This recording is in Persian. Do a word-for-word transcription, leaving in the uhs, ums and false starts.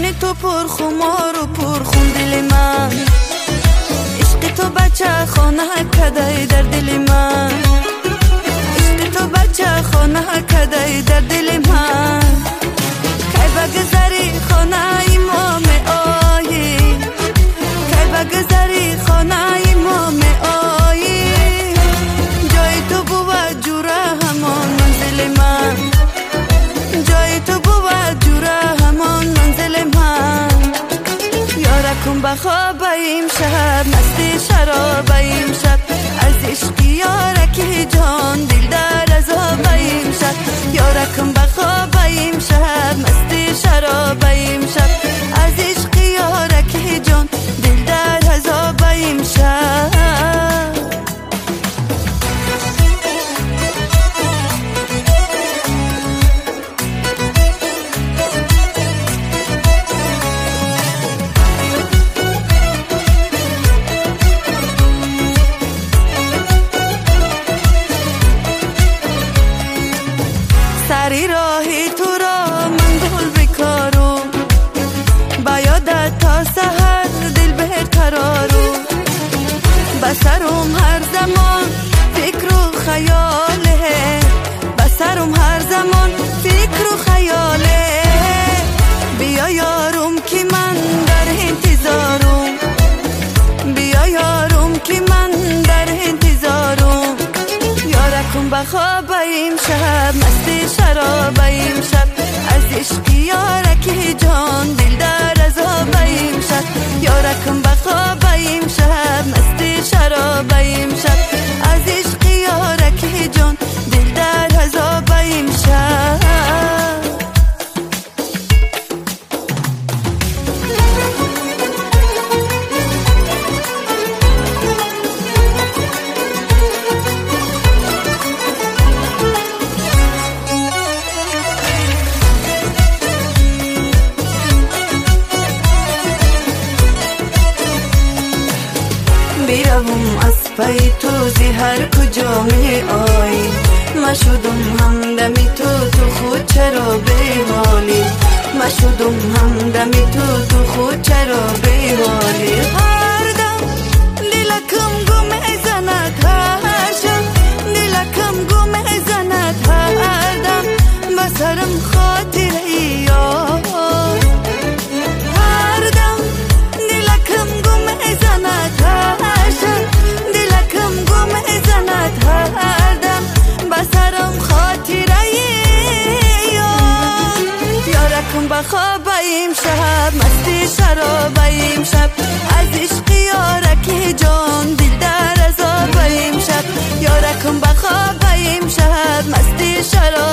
جان تو پر خمار و پر خون دل من، عشق تو بچه خانه کدای در دل من، عشق تو بچه خانه کدای در دل من. کی بگذری خانه ما می آیی، کی بگذری خانه ما می آیی، جای تو بود جوره همان منزل من، جای تو بود جوره همان منزل من. یارکم بخوابیم شب مستی شرابیم شب، از عشق یارکی جان دل در عذابیم شب. یارکم بخوابیم شب مستی شرابیم شب، از عشق یارکی جان دل در عذابیم شب. سری راهی تو را من دل بکارم، با یادت تا سحر دل بهر قرارم، بسرم هر زمان فکر و خیاله، بسرم هر زمان فکر و خیاله. بیا یارم که من در انتظارم، بیا یارم که من در انتظارم. یارکم بخوابیم شب مستی شرابیم شب، از عشق یارکی جان دل در عذابیم شب. یارکم بخوابیم شب مستی شرابیم شب، از عشق یارکی جان دل در عذابیم شب. بیروم از پای تو زی هر کجا می آیی، ما شدم همدمی تو تو خود چرا بی‌حالی، ما شدم همدمی تو تو خود چرا بی‌حالی. هر دم دلکم گم زند، هر شب دلکم گم زند، هر دم بسرم خاطره یاد، هر دم دلکم گم زند، هر شب دلکم گم زند، هر دم بسرم خاطره یاد. یارکم بخوابیم شب مستی شرابیم شب، از عشق یارکی جان دل در عذابیم شب. یارکم بخوابیم شب مستی شرابیم